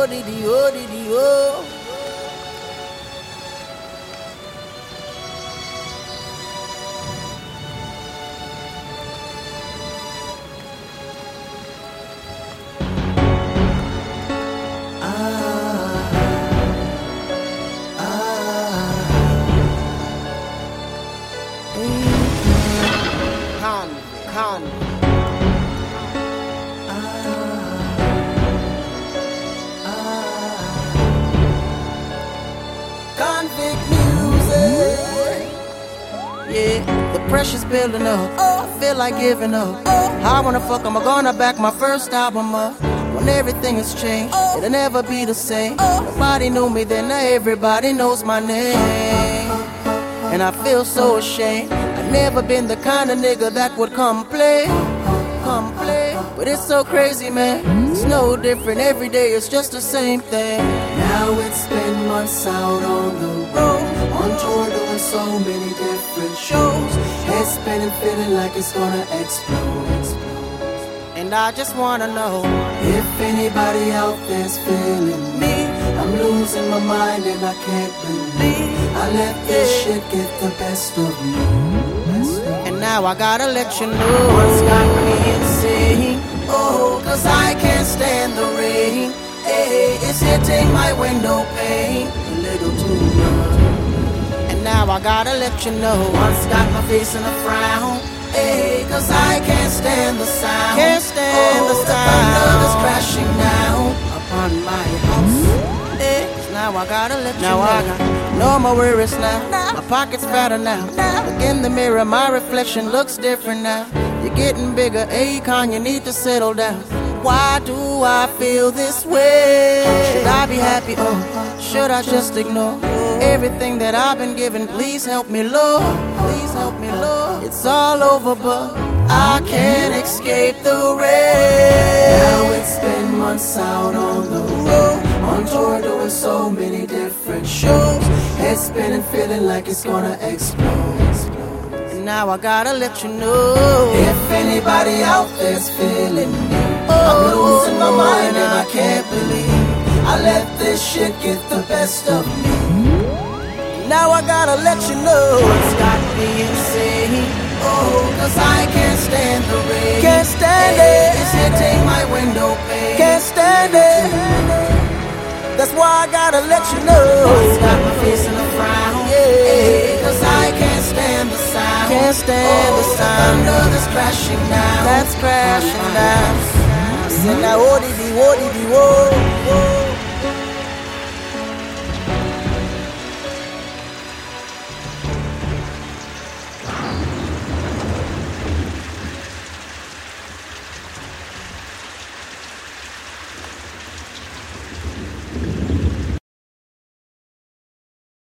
oh, did he, oh, did he, oh. Convict music. Yeah, the pressure's building up. I feel like giving up. I wanna fuck, I'm gonna back my first album up. When everything has changed, it'll never be the same. Nobody knew me then, now everybody knows my name. And I feel so ashamed. I've never been the kind of nigga that would come play. But it's so crazy, man. It's no different, every day it's just the same thing. Now it's been months out on the road, on tour doing so many different shows. Head spinning, feeling like it's gonna explode. And I just wanna know if anybody out there's feeling me. I'm losing my mind and I can't believe I let this shit get the best of me. And now I gotta let you know what's got me insane. Oh, cause I can't stand the rain. Hey, it's hitting my window pane a little too much. And now I gotta let you know what's got my face in a frown. Hey, cause I can't stand the sound. Can't stand the sound. The thunder is crashing down upon my house. Hey, now I gotta let you know. I got no more worries now. My pocket's fatter now. Look in the mirror, my reflection looks different now. You're getting bigger, Akon, you need to settle down. Why do I feel this way? Should I be happy or should I just ignore everything that I've been given? Please help me, Lord. Please help me, Lord. It's all over, but I can't escape the rain. Now it's been months out on the road, on tour doing so many different shows. Head spinning, feeling like it's gonna explode. And now I gotta let you know if anybody out there's feeling me. I'm losing my mind and I can't believe I let this shit get the best of me. Now I gotta let you know what's got me insane. Oh, cause I can't stand the rain. Can't stand it. It's hitting my window pane. Can't stand it. That's why I gotta let you know what's got my face in a frown. Yeah, cause I can't stand the sound. Can't stand the sound. The thunder that's crashing down. That's crashing down. I said now, oh, did he, whoa.